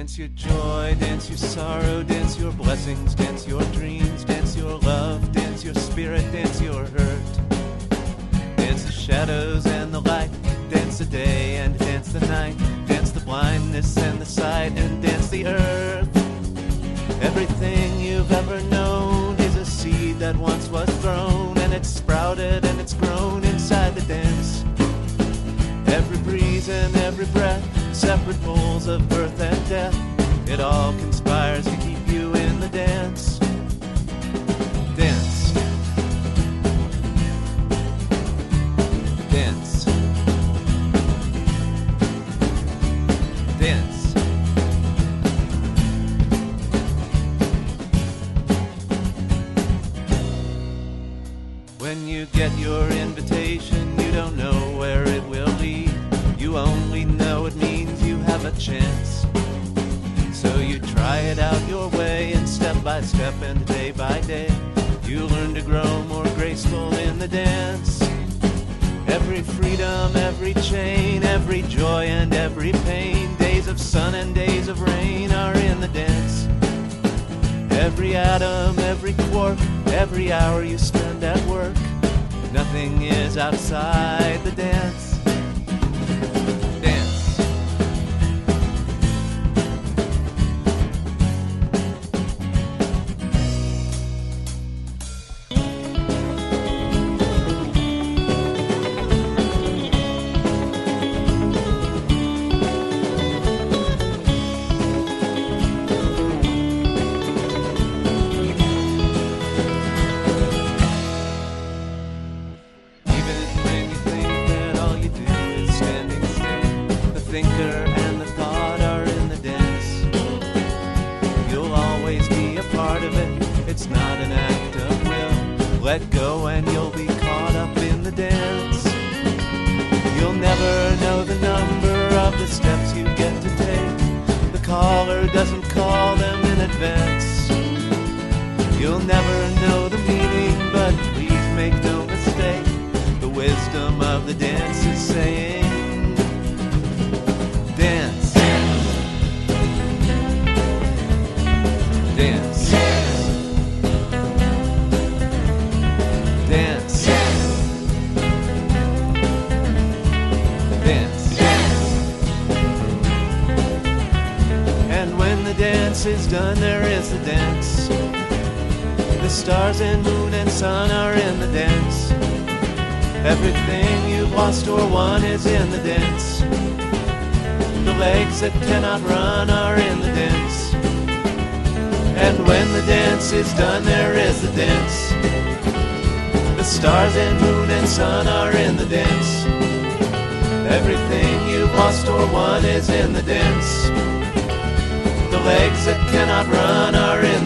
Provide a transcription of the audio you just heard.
Dance your joy, dance your sorrow, dance your blessings, dance your dreams, dance your love, dance your spirit, dance your hurt. Dance the shadows and the light, dance the day and dance the night, dance the blindness and the sight, and dance the earth. Everything you've ever known is a seed that once was thrown, and it's sprouted and it's grown inside the dance. Every breeze and every breath, separate poles of birth and death, it all conspires to keep you in the dance. Dance. Dance. Dance. When you get your invitation, you don't know where it will lead. You only know it means you have a chance. So you try it out your way, and step by step and day by day, you learn to grow more graceful in the dance. Every freedom, every chain, every joy and every pain, days of sun and days of rain are in the dance. Every atom, every quark, every hour you spend at work, nothing is outside the dance. Dance. Thinker and the thought are in the dance. You'll always be a part of it, it's not an act of will. Let go and you'll be caught up in the dance. You'll never know the number of the steps you get to take. The caller doesn't call them in advance. You'll never know the meaning, but please make no mistake, the wisdom of the dance is saying, dance. Dance. Dance. Dance. And when the dance is done, there is the dance. The stars and moon and sun are in the dance. Everything you've lost or won is in the dance. The legs that cannot run are in the dance. And when the dance is done, there is the dance. The stars and moon and sun are in the dance. Everything you've lost or won is in the dance. The legs that cannot run are in